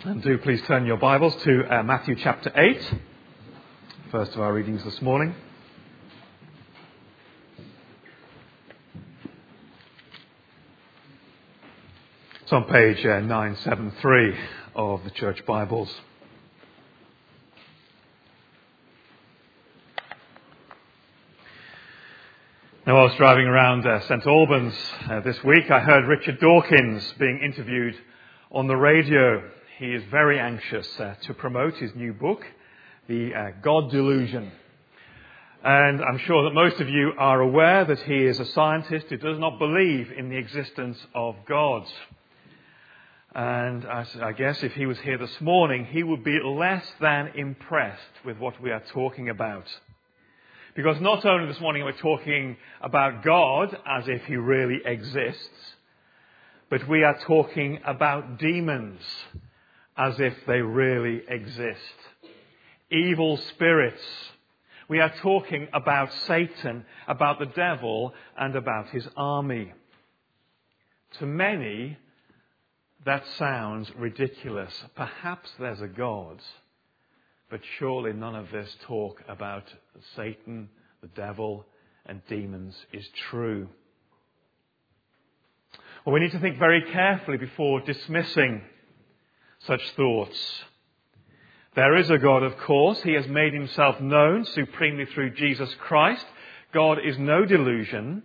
And do please turn your Bibles to Matthew chapter 8, first of our readings this morning. It's on page 973 of the Church Bibles. Now, I was driving around St Albans this week. I heard Richard Dawkins being interviewed on the radio. He is very anxious to promote his new book, The God Delusion. And I'm sure that most of you are aware that he is a scientist who does not believe in the existence of God. And I guess if he was here this morning, he would be less than impressed with what we are talking about. Because not only this morning we're talking about God as if he really exists, but we are talking about demons as if they really exist. Evil spirits. We are talking about Satan, about the devil, and about his army. To many, that sounds ridiculous. Perhaps there's a God, but surely none of this talk about Satan, the devil, and demons is true. Well, we need to think very carefully before dismissing such thoughts. There is a God, of course. He has made himself known supremely through Jesus Christ. God is no delusion.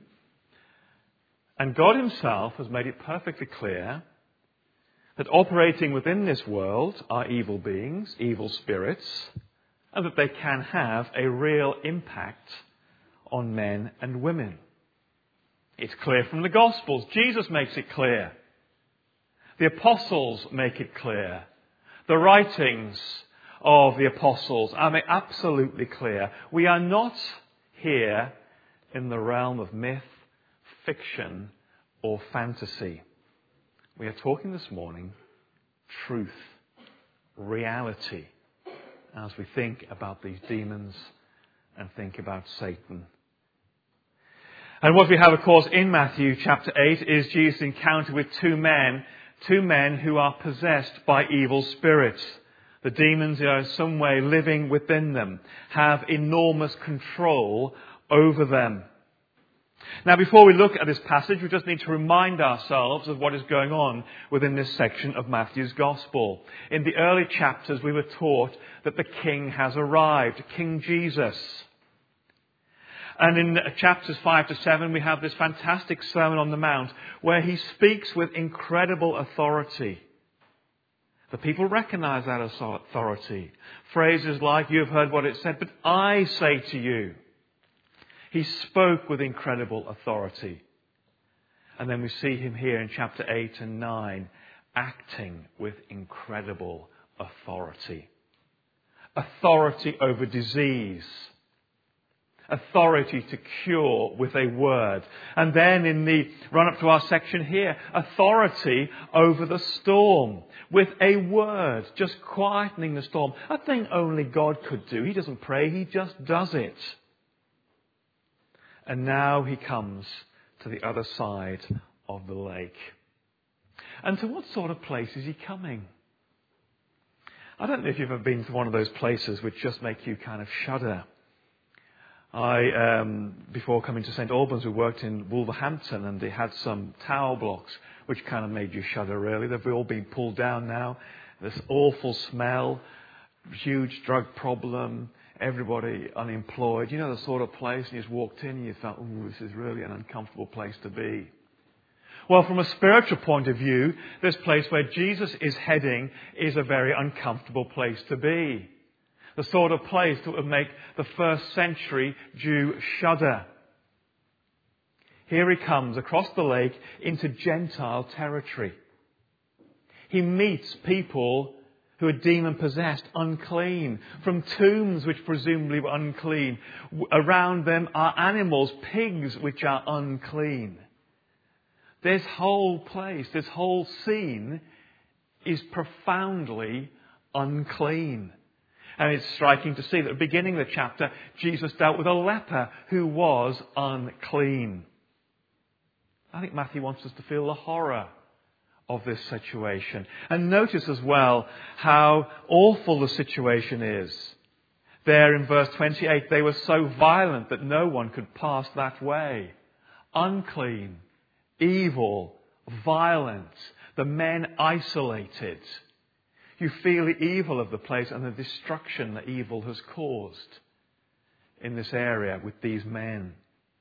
And God himself has made it perfectly clear that operating within this world are evil beings, evil spirits, and that they can have a real impact on men and women. It's clear from the Gospels. Jesus makes it clear. The apostles make it clear. The writings of the apostles are absolutely clear. We are not here in the realm of myth, fiction, or fantasy. We are talking this morning truth, reality, as we think about these demons and think about Satan. And what we have, of course, in Matthew chapter 8 is Jesus' encounter with two men who are possessed by evil spirits. The demons are in some way living within them, have enormous control over them. Now, before we look at this passage, we just need to remind ourselves of what is going on within this section of Matthew's Gospel. In the early chapters, we were taught that the King has arrived, King Jesus. And in chapters 5 to 7, we have this fantastic Sermon on the Mount where he speaks with incredible authority. The people recognize that authority. Phrases like, "You have heard what it said, but I say to you." He spoke with incredible authority. And then we see him here in chapter 8 and 9 acting with incredible authority. Authority over disease. Authority to cure with a word. And then in the run-up to our section here, authority over the storm with a word, just quietening the storm. A thing only God could do. He doesn't pray, he just does it. And now he comes to the other side of the lake. And to what sort of place is he coming? I don't know if you've ever been to one of those places which just make you kind of shudder. Before coming to St Albans, we worked in Wolverhampton, and they had some tower blocks which kind of made you shudder, really. They've all been pulled down now. This awful smell, huge drug problem, everybody unemployed. You know, the sort of place, and you just walked in and you thought, ooh, this is really an uncomfortable place to be. Well, from a spiritual point of view, this place where Jesus is heading is a very uncomfortable place to be. The sort of place that would make the first century Jew shudder. Here he comes across the lake into Gentile territory. He meets people who are demon-possessed, unclean, from tombs which presumably were unclean. Around them are animals, pigs which are unclean. This whole place, this whole scene is profoundly unclean. And it's striking to see that at the beginning of the chapter, Jesus dealt with a leper who was unclean. I think Matthew wants us to feel the horror of this situation. And notice as well how awful the situation is. There in verse 28, they were so violent that no one could pass that way. Unclean, evil, violent, the men isolated. You feel the evil of the place and the destruction that evil has caused in this area with these men.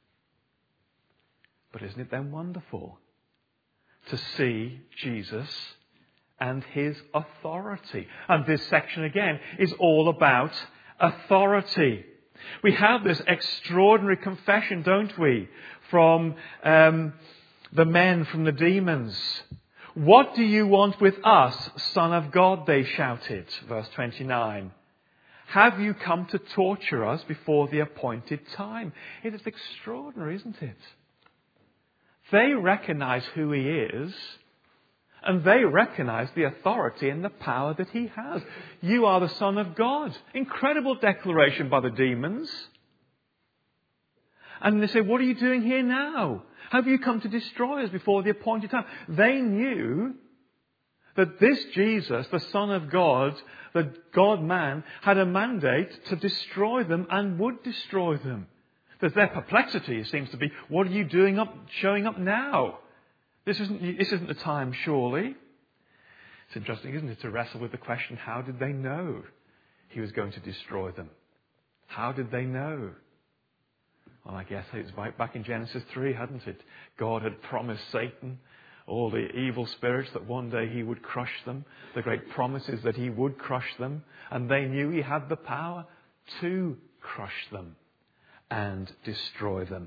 But isn't it then wonderful to see Jesus and his authority? And this section again is all about authority. We have this extraordinary confession, don't we, from the men, from the demons. What do you want with us, Son of God? They shouted. Verse 29. Have you come to torture us before the appointed time? It is extraordinary, isn't it? They recognize who he is, and they recognize the authority and the power that he has. You are the Son of God. Incredible declaration by the demons. And they say, what are you doing here now? Have you come to destroy us before the appointed time? They knew that this Jesus, the Son of God, the God-man, had a mandate to destroy them and would destroy them. That their perplexity seems to be, what are you doing showing up now? This isn't the time, surely. It's interesting, isn't it, to wrestle with the question, how did they know he was going to destroy them? How did they know? Well, I guess it was back in Genesis 3, hadn't it? God had promised Satan, all the evil spirits, that one day he would crush them. The great promise is that he would crush them. And they knew he had the power to crush them and destroy them.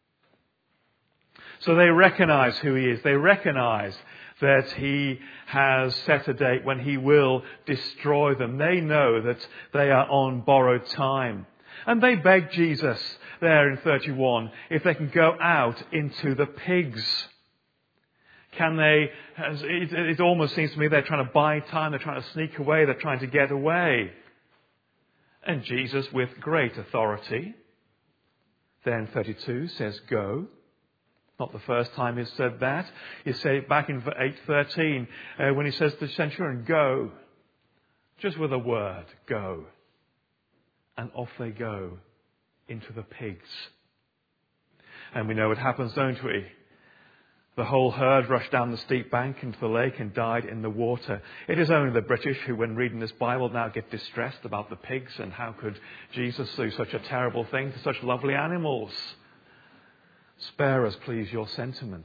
So they recognize who he is. They recognize that he has set a date when he will destroy them. They know that they are on borrowed time. And they beg Jesus there in 31 if they can go out into the pigs. Can they? It almost seems to me they're trying to buy time. They're trying to sneak away. They're trying to get away. And Jesus, with great authority, then 32 says, go. Not the first time he's said that. He said back in 8:13 when he says to the centurion, go. Just with a word, go. And off they go into the pigs. And we know what happens, don't we? The whole herd rushed down the steep bank into the lake and died in the water. It is only the British who, when reading this Bible, now get distressed about the pigs and how could Jesus do such a terrible thing to such lovely animals. Spare us, please, your sentiment.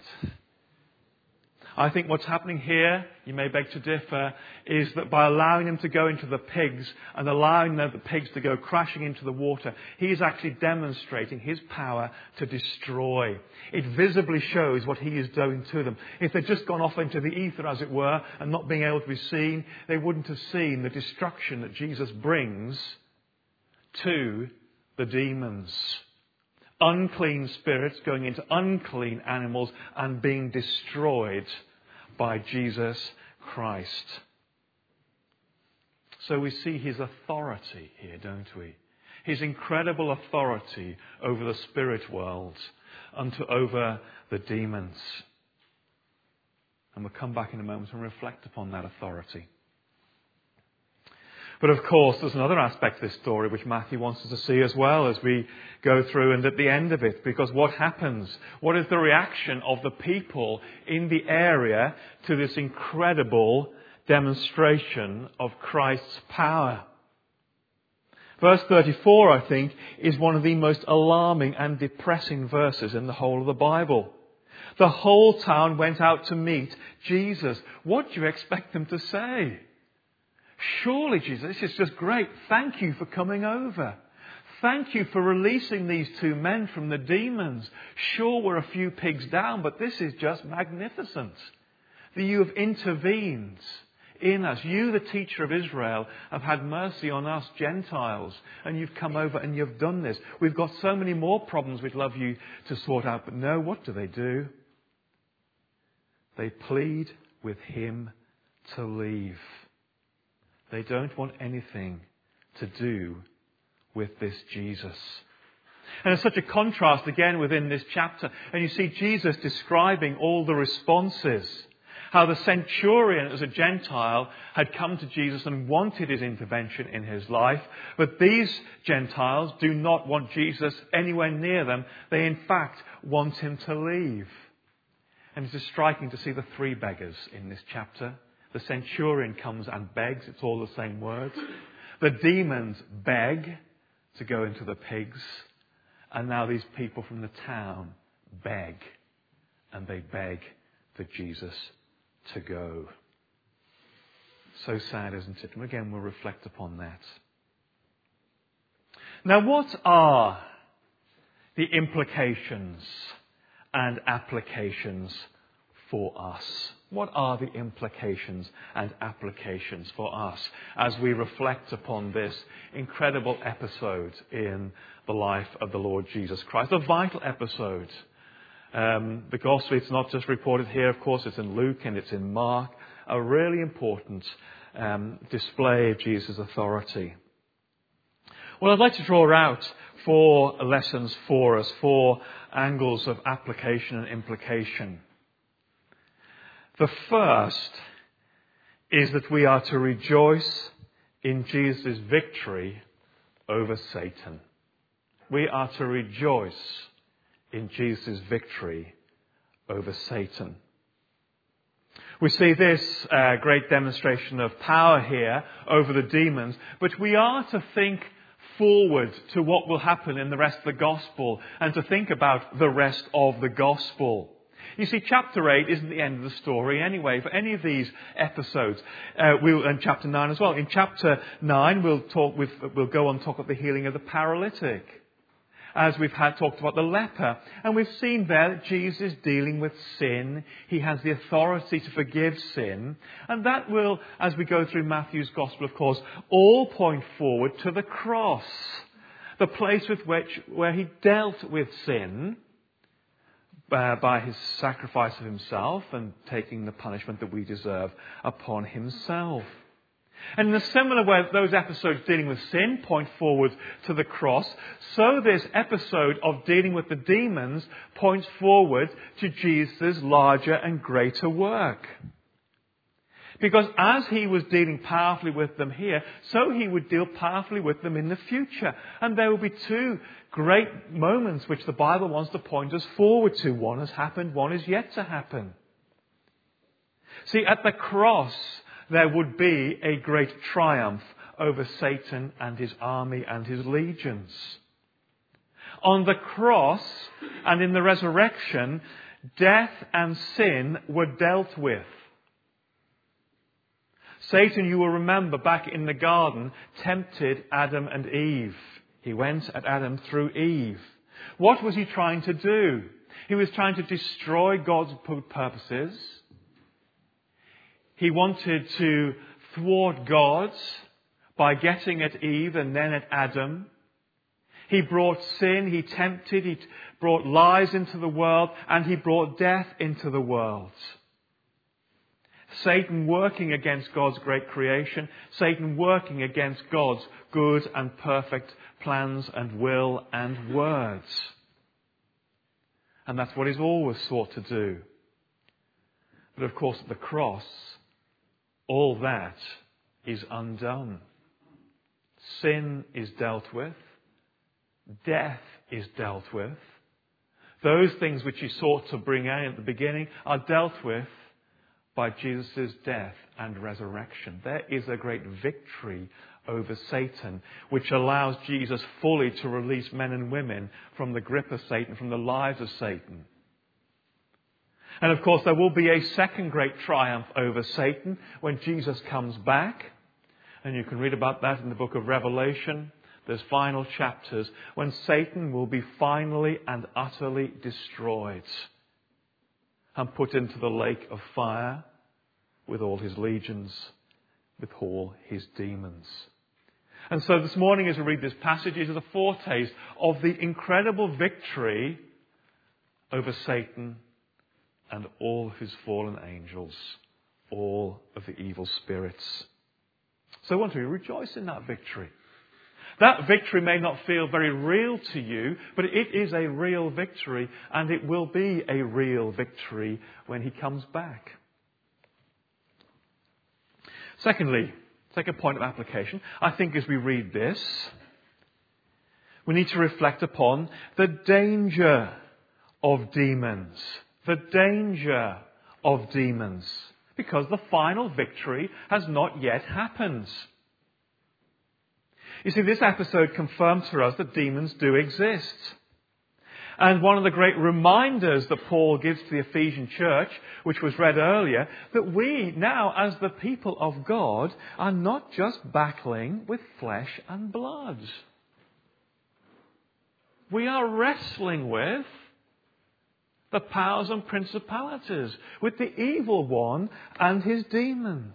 I think what's happening here, you may beg to differ, is that by allowing them to go into the pigs and allowing the pigs to go crashing into the water, he is actually demonstrating his power to destroy. It visibly shows what he is doing to them. If they'd just gone off into the ether, as it were, and not being able to be seen, they wouldn't have seen the destruction that Jesus brings to the demons. Unclean spirits going into unclean animals and being destroyed by Jesus Christ. So we see his authority here, don't we? His incredible authority over the spirit world and over the demons. And we'll come back in a moment and reflect upon that authority. But of course, there's another aspect of this story which Matthew wants us to see as well as we go through and at the end of it. Because what happens? What is the reaction of the people in the area to this incredible demonstration of Christ's power? Verse 34, I think, is one of the most alarming and depressing verses in the whole of the Bible. The whole town went out to meet Jesus. What do you expect them to say? Surely, Jesus, this is just great. Thank you for coming over. Thank you for releasing these two men from the demons. Sure, we're a few pigs down, but this is just magnificent. That you have intervened in us. You, the teacher of Israel, have had mercy on us, Gentiles, and you've come over and you've done this. We've got so many more problems we'd love you to sort out, but no, what do? They plead with him to leave. They don't want anything to do with this Jesus. And there's such a contrast again within this chapter. And you see Jesus describing all the responses. How the centurion, as a Gentile, had come to Jesus and wanted his intervention in his life. But these Gentiles do not want Jesus anywhere near them. They, in fact, want him to leave. And it is striking to see the three beggars in this chapter. The centurion comes and begs. It's all the same words. The demons beg to go into the pigs. And now these people from the town beg. And they beg for Jesus to go. So sad, isn't it? And again, we'll reflect upon that. Now, what are the implications and applications for us? What are the implications and applications for us as we reflect upon this incredible episode in the life of the Lord Jesus Christ? A vital episode. The gospel, it's not just reported here, of course, it's in Luke and it's in Mark. A really important display of Jesus' authority. Well, I'd like to draw out 4 lessons for us, 4 angles of application and implication. The first is that we are to rejoice in Jesus' victory over Satan. We are to rejoice in Jesus' victory over Satan. We see this great demonstration of power here over the demons, but we are to think forward to what will happen in the rest of the gospel and to think about the rest of the gospel. You see, chapter 8 isn't the end of the story anyway for any of these episodes. And chapter 9 as well. In chapter 9, we'll go on to talk about the healing of the paralytic, as we've talked about the leper. And we've seen there that Jesus is dealing with sin. He has the authority to forgive sin. And that will, as we go through Matthew's Gospel, of course, all point forward to the cross. The place where he dealt with sin by his sacrifice of himself and taking the punishment that we deserve upon himself. And in a similar way, those episodes dealing with sin point forward to the cross, so this episode of dealing with the demons points forward to Jesus' larger and greater work. Because as he was dealing powerfully with them here, so he would deal powerfully with them in the future. And there will be 2 great moments which the Bible wants to point us forward to. One has happened, one is yet to happen. See, at the cross, there would be a great triumph over Satan and his army and his legions. On the cross and in the resurrection, death and sin were dealt with. Satan, you will remember, back in the garden, tempted Adam and Eve. He went at Adam through Eve. What was he trying to do? He was trying to destroy God's purposes. He wanted to thwart God by getting at Eve and then at Adam. He brought sin, he tempted, he brought lies into the world, and he brought death into the world. Satan working against God's great creation, Satan working against God's good and perfect plans and will and words. And that's what he's always sought to do. But of course, at the cross, all that is undone. Sin is dealt with. Death is dealt with. Those things which he sought to bring out at the beginning are dealt with by Jesus' death and resurrection. There is a great victory over Satan, which allows Jesus fully to release men and women from the grip of Satan, from the lives of Satan. And of course, there will be a second great triumph over Satan when Jesus comes back. And you can read about that in the book of Revelation. There's final chapters when Satan will be finally and utterly destroyed and put into the lake of fire with all his legions, with all his demons. And so this morning, as we read this passage, it is a foretaste of the incredible victory over Satan and all of his fallen angels, all of the evil spirits. So I want to rejoice in that victory. That victory may not feel very real to you, but it is a real victory, and it will be a real victory when he comes back. Secondly, second point of application, I think as we read this, we need to reflect upon the danger of demons. The danger of demons. Because the final victory has not yet happened. You see, this episode confirms for us that demons do exist. And one of the great reminders that Paul gives to the Ephesian church, which was read earlier, that we now, as the people of God, are not just battling with flesh and blood. We are wrestling with the powers and principalities, with the evil one and his demons.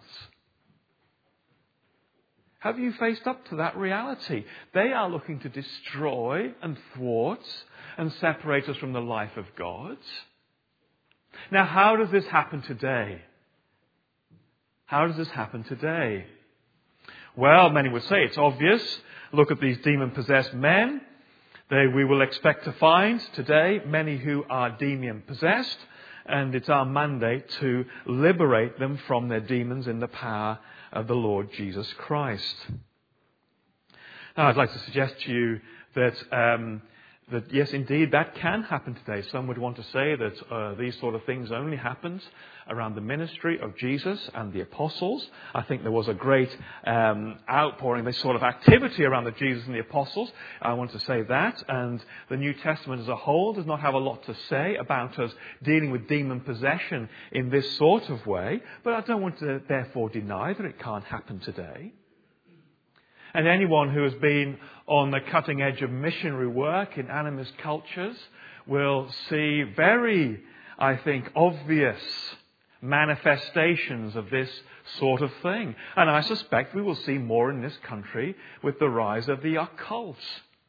Have you faced up to that reality? They are looking to destroy and thwart and separate us from the life of God. Now, how does this happen today? How does this happen today? Well, many would say it's obvious. Look at these demon-possessed men. We will expect to find today many who are demon-possessed, and it's our mandate to liberate them from their demons in the power of the Lord Jesus Christ. Now, I'd like to suggest to you that yes, indeed, that can happen today. Some would want to say that these sort of things only happened around the ministry of Jesus and the apostles. I think there was a great outpouring, this sort of activity around the Jesus and the apostles. I want to say that. And the New Testament as a whole does not have a lot to say about us dealing with demon possession in this sort of way. But I don't want to therefore deny that it can't happen today. And anyone who has been on the cutting edge of missionary work in animist cultures will see very, I think, obvious manifestations of this sort of thing. And I suspect we will see more in this country with the rise of the occult.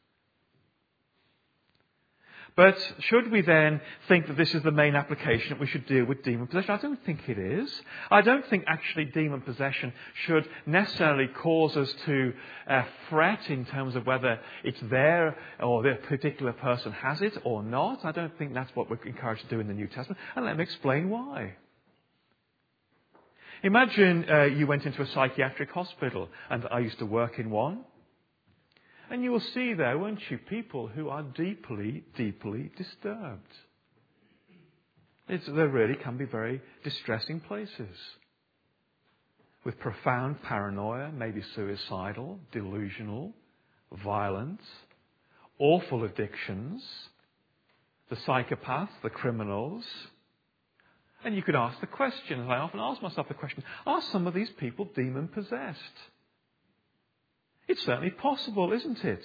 But should we then think that this is the main application that we should deal with demon possession? I don't think it is. I don't think actually demon possession should necessarily cause us to fret in terms of whether it's there or the particular person has it or not. I don't think that's what we're encouraged to do in the New Testament. And let me explain why. Imagine you went into a psychiatric hospital, and I used to work in one. And you will see there, won't you, people who are deeply, deeply disturbed. They really can be very distressing places. With profound paranoia, maybe suicidal, delusional, violent, awful addictions, the psychopaths, the criminals. And you could ask the question, as I often ask myself the question, are some of these people demon-possessed? It's certainly possible, isn't it?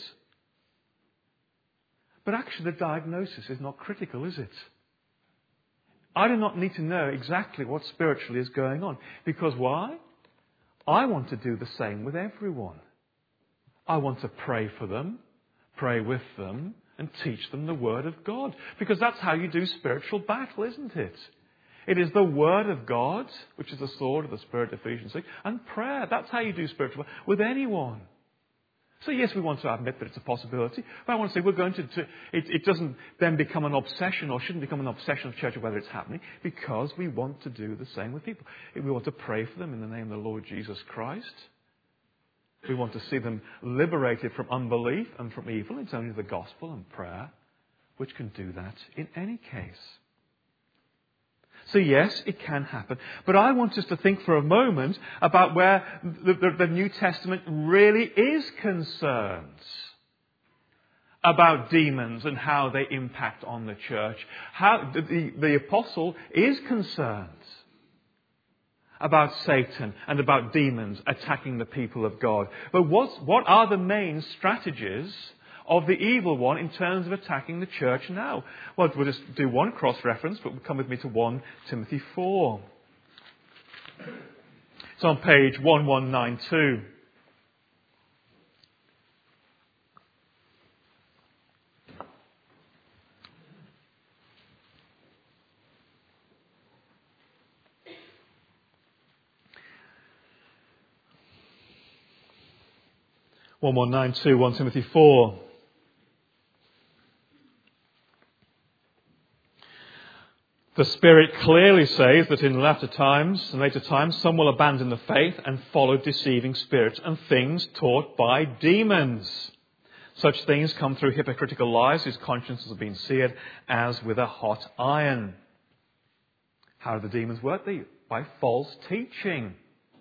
But actually the diagnosis is not critical, is it? I do not need to know exactly what spiritually is going on. Because why? I want to do the same with everyone. I want to pray for them, pray with them, and teach them the Word of God. Because that's how you do spiritual battle, isn't it? It is the Word of God, which is the sword of the Spirit, Ephesians 6, and prayer. That's how you do spiritual battle with anyone. So yes, we want to admit that it's a possibility, but I want to say we're going to it doesn't then become an obsession, or shouldn't become an obsession of the church of whether it's happening, because we want to do the same with people. We want to pray for them in the name of the Lord Jesus Christ. We want to see them liberated from unbelief and from evil. It's only the gospel and prayer which can do that in any case. So yes, it can happen. But I want us to think for a moment about where the New Testament really is concerned about demons and how they impact on the church. How the apostle is concerned about Satan and about demons attacking the people of God. But what are the main strategies of the evil one in terms of attacking the church now? Well, we'll just do one cross-reference, but come with me to 1 Timothy 4. It's on page 1192. (1192), 1 Timothy 4. The The Spirit clearly says that in later times, some will abandon the faith and follow deceiving spirits and things taught by demons. Such things come through hypocritical lies whose consciences have been seared as with a hot iron. How do the demons work? By false teaching.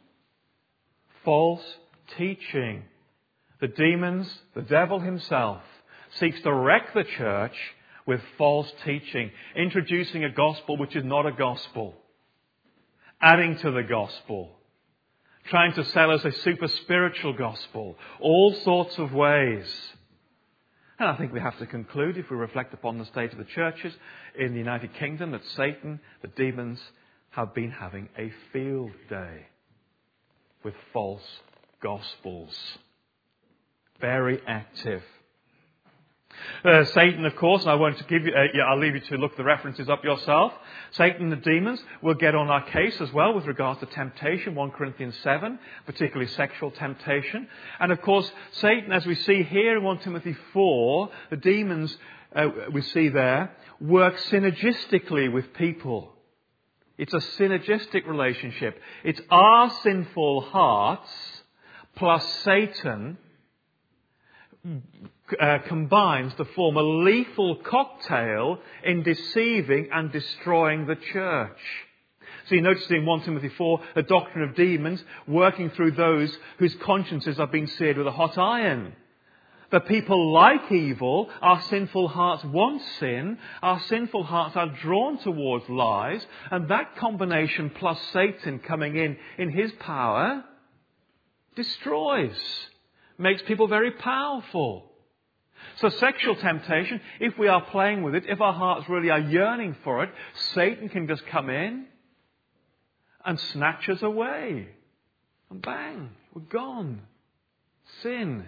False teaching. The demons, the devil himself, seeks to wreck the church with false teaching, introducing a gospel which is not a gospel, adding to the gospel, trying to sell us a super spiritual gospel, all sorts of ways. And I think we have to conclude, if we reflect upon the state of the churches in the United Kingdom, that Satan, the demons, have been having a field day with false gospels. Very active. Satan, of course, and I won't give you, I'll leave you to look the references up yourself. Satan and the demons will get on our case as well with regards to temptation, 1 Corinthians 7, particularly sexual temptation. And of course, Satan, as we see here in 1 Timothy 4, the demons, we see there, work synergistically with people. It's a synergistic relationship. It's our sinful hearts plus Satan combines to form a lethal cocktail in deceiving and destroying the church. So you notice in 1 Timothy 4, the doctrine of demons working through those whose consciences have been seared with a hot iron. The people like evil, our sinful hearts want sin, our sinful hearts are drawn towards lies, and that combination plus Satan coming in his power destroys, makes people very powerful. So sexual temptation, if we are playing with it, if our hearts really are yearning for it, Satan can just come in and snatch us away. And bang, we're gone. Sin.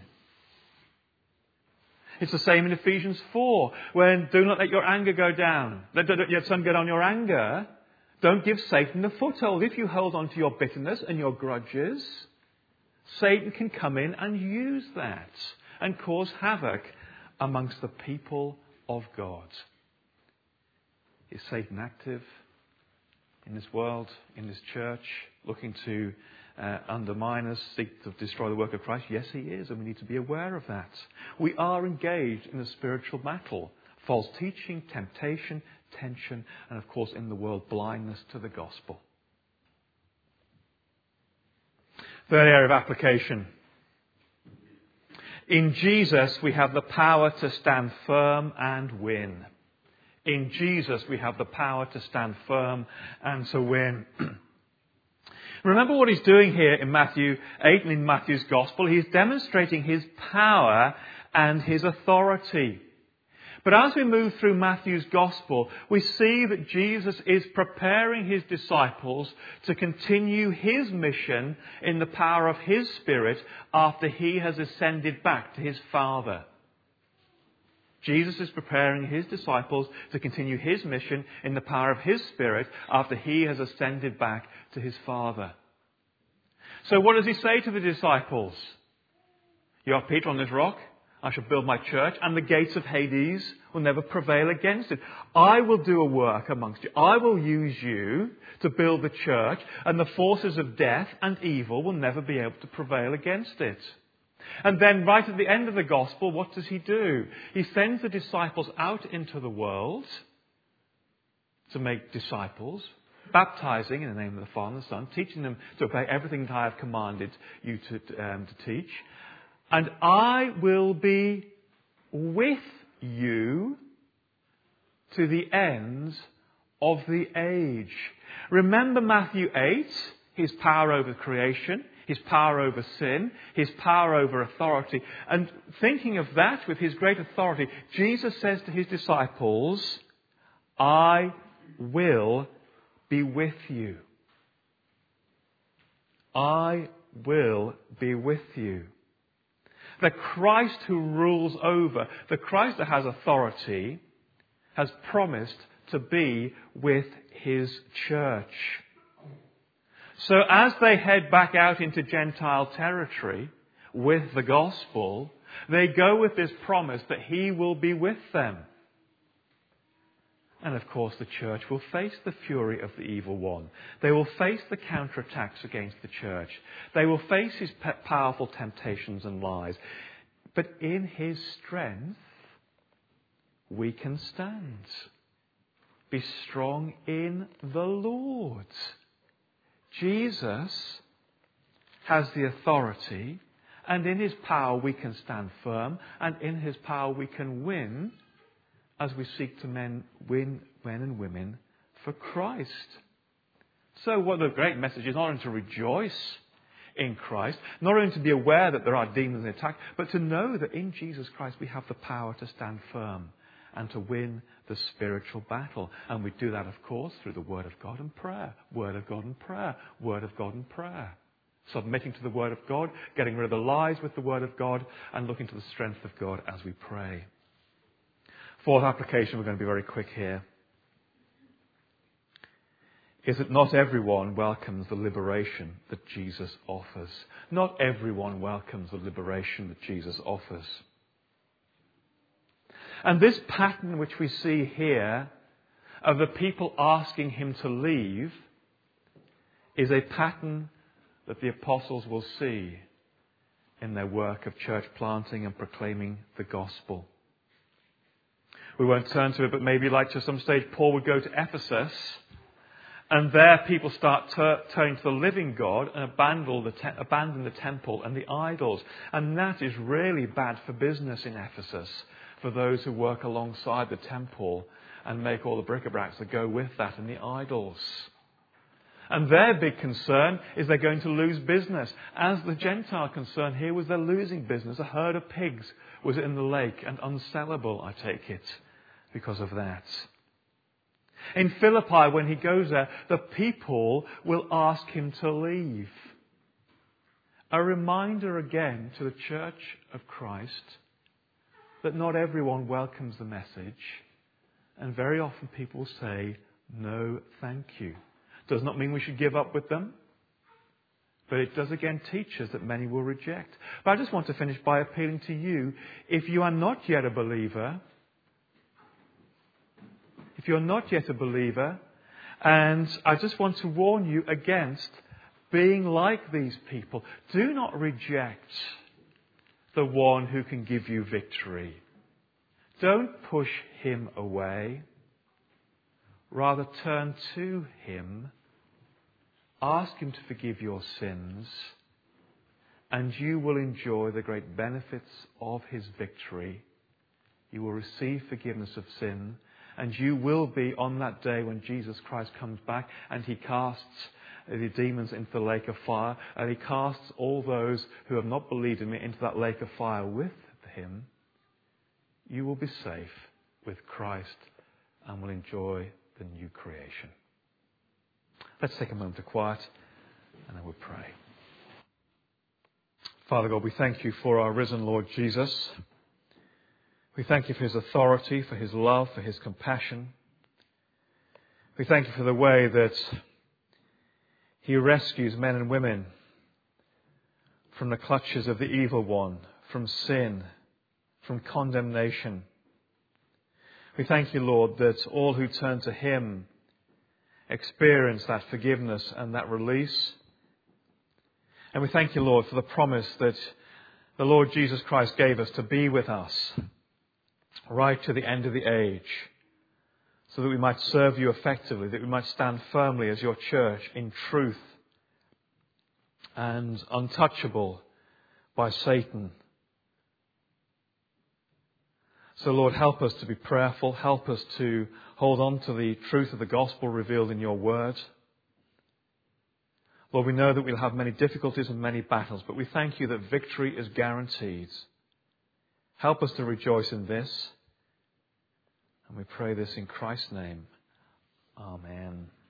It's the same in Ephesians 4, when do not let your anger go down. Let your sun get on your anger. Don't give Satan a foothold. If you hold on to your bitterness and your grudges, Satan can come in and use that and cause havoc amongst the people of God. Is Satan active in this world, in this church, looking to undermine us, seek to destroy the work of Christ? Yes, he is, and we need to be aware of that. We are engaged in a spiritual battle. False teaching, temptation, tension, and of course in the world, blindness to the gospel. Third area of application. In Jesus, we have the power to stand firm and win. In Jesus, we have the power to stand firm and to win. Remember what he's doing here in Matthew 8 and in Matthew's Gospel. He's demonstrating his power and his authority. But as we move through Matthew's Gospel, we see that Jesus is preparing his disciples to continue his mission in the power of his Spirit after he has ascended back to his Father. Jesus is preparing his disciples to continue his mission in the power of his Spirit after he has ascended back to his Father. So what does he say to the disciples? You are Peter, on this rock I shall build my church, and the gates of Hades will never prevail against it. I will do a work amongst you. I will use you to build the church, and the forces of death and evil will never be able to prevail against it. And then right at the end of the gospel, what does he do? He sends the disciples out into the world to make disciples, baptizing in the name of the Father and the Son, teaching them to obey everything that I have commanded you to teach. And I will be with you to the ends of the age. Remember Matthew 8, his power over creation, his power over sin, his power over authority. And thinking of that with his great authority, Jesus says to his disciples, I will be with you. I will be with you. The Christ who rules over, the Christ that has authority, has promised to be with his church. So as they head back out into Gentile territory with the gospel, they go with this promise that he will be with them. And of course the church will face the fury of the evil one. They will face the counterattacks against the church. They will face his powerful temptations and lies. But in his strength, we can stand. Be strong in the Lord. Jesus has the authority, and in his power we can stand firm, and in his power we can win as we seek to win men and women for Christ. So what the great message is not only to rejoice in Christ, not only to be aware that there are demons in attack, but to know that in Jesus Christ we have the power to stand firm and to win the spiritual battle. And we do that, of course, through the Word of God and prayer. Word of God and prayer. Word of God and prayer. Submitting to the Word of God, getting rid of the lies with the Word of God, and looking to the strength of God as we pray. Fourth application, we're going to be very quick here, is that not everyone welcomes the liberation that Jesus offers. Not everyone welcomes the liberation that Jesus offers. And this pattern which we see here of the people asking him to leave is a pattern that the apostles will see in their work of church planting and proclaiming the gospel. We won't turn to it, but maybe like to some stage Paul would go to Ephesus, and there people start turning to the living God and abandon the temple and the idols. And that is really bad for business in Ephesus, for those who work alongside the temple and make all the bric-a-bracs that go with that and the idols. And their big concern is they're going to lose business. As the Gentile concern here was they're losing business. A herd of pigs was in the lake and unsellable, I take it, because of that. In Philippi, when he goes there, the people will ask him to leave. A reminder again to the Church of Christ that not everyone welcomes the message, and very often people say, no, thank you. Does not mean we should give up with them, but it does again teach us that many will reject. But I just want to finish by appealing to you, if you are not yet a believer, and I just want to warn you against being like these people. Do not reject the one who can give you victory. Don't push him away. Rather turn to him, ask him to forgive your sins, and you will enjoy the great benefits of his victory. You will receive forgiveness of sin, and you will be on that day when Jesus Christ comes back and he casts the demons into the lake of fire, and he casts all those who have not believed in me into that lake of fire with him. You will be safe with Christ and will enjoy the new creation. Let's take a moment of quiet and then we'll pray. Father God, we thank you for our risen Lord Jesus. We thank you for his authority, for his love, for his compassion. We thank you for the way that he rescues men and women from the clutches of the evil one, from sin, from condemnation. We thank you, Lord, that all who turn to him experience that forgiveness and that release. And we thank you, Lord, for the promise that the Lord Jesus Christ gave us to be with us right to the end of the age, so that we might serve you effectively, that we might stand firmly as your church in truth and untouchable by Satan. So, Lord, help us to be prayerful. Help us to hold on to the truth of the gospel revealed in your word. Lord, we know that we'll have many difficulties and many battles, but we thank you that victory is guaranteed. Help us to rejoice in this. And we pray this in Christ's name. Amen.